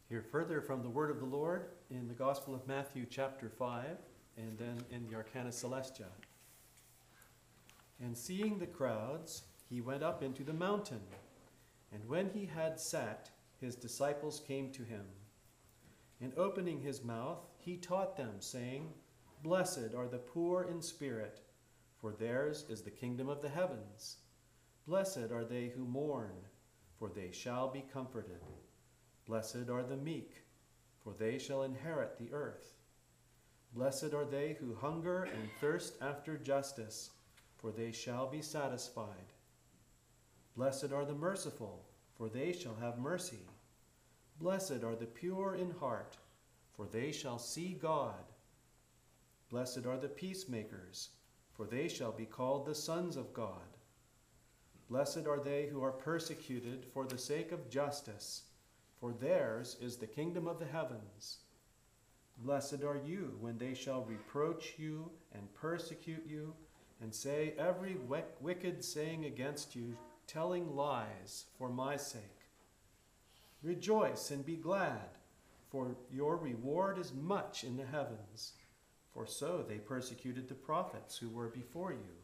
Hear further from the word of the Lord in the Gospel of Matthew chapter 5 and then in the Arcana Celestia. And seeing the crowds, he went up into the mountain. And when he had sat, his disciples came to him. And opening his mouth, he taught them, saying, Blessed are the poor in spirit, for theirs is the kingdom of the heavens. Blessed are they who mourn, for they shall be comforted. Blessed are the meek, for they shall inherit the earth. Blessed are they who hunger and thirst after justice, for they shall be satisfied. Blessed are the merciful, for they shall have mercy. Blessed are the pure in heart, for they shall see God. Blessed are the peacemakers, for they shall be called the sons of God. Blessed are they who are persecuted for the sake of justice, for theirs is the kingdom of the heavens. Blessed are you when they shall reproach you and persecute you, and say every wicked saying against you, telling lies for my sake. Rejoice and be glad, for your reward is much in the heavens, for so they persecuted the prophets who were before you.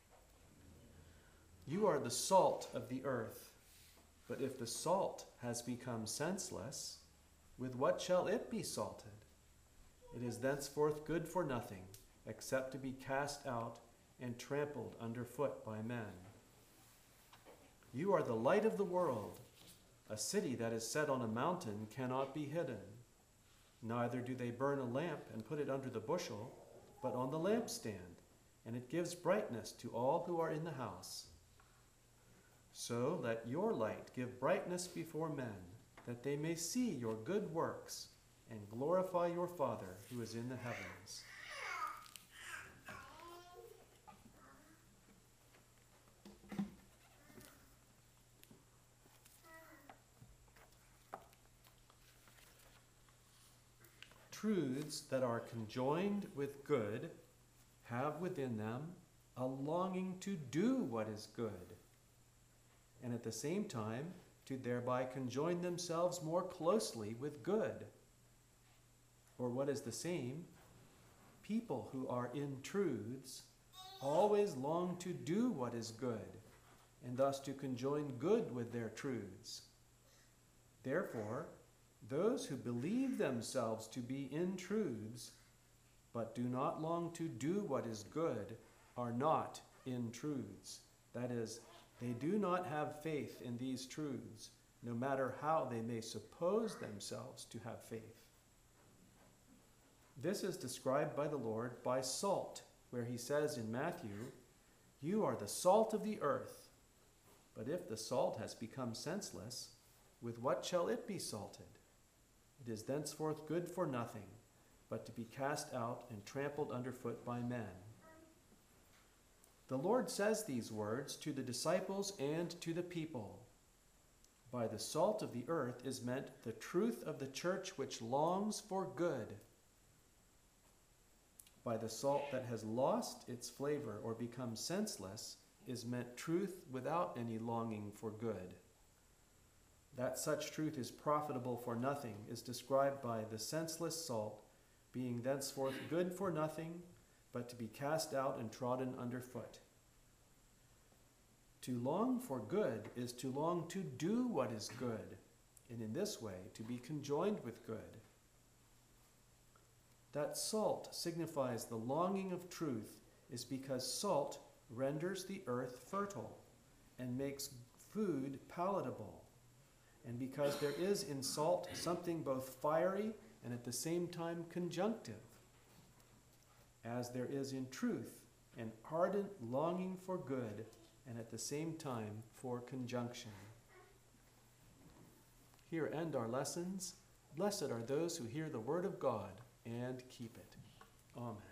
You are the salt of the earth. But if the salt has become senseless, with what shall it be salted? It is thenceforth good for nothing, except to be cast out and trampled underfoot by men. You are the light of the world. A city that is set on a mountain cannot be hidden. Neither do they burn a lamp and put it under the bushel, but on the lampstand, and it gives brightness to all who are in the house. So let your light give brightness before men, that they may see your good works and glorify your Father who is in the heavens. Truths that are conjoined with good have within them a longing to do what is good, and at the same time to thereby conjoin themselves more closely with good. Or what is the same, people who are in truths always long to do what is good, and thus to conjoin good with their truths. Therefore, those who believe themselves to be in truths, but do not long to do what is good, are not in truths. That is, they do not have faith in these truths, no matter how they may suppose themselves to have faith. This is described by the Lord by salt, where he says in Matthew, You are the salt of the earth. But if the salt has become senseless, with what shall it be salted? It is thenceforth good for nothing, but to be cast out and trampled underfoot by men. The Lord says these words to the disciples and to the people. By the salt of the earth is meant the truth of the church which longs for good. By the salt that has lost its flavor or become senseless is meant truth without any longing for good. That such truth is profitable for nothing is described by the senseless salt being thenceforth good for nothing, but to be cast out and trodden underfoot. To long for good is to long to do what is good, and in this way to be conjoined with good. That salt signifies the longing of truth is because salt renders the earth fertile and makes food palatable, and because there is in salt something both fiery and at the same time conjunctive, as there is in truth an ardent longing for good and at the same time for conjunction. Here end our lessons. Blessed are those who hear the word of God and keep it. Amen.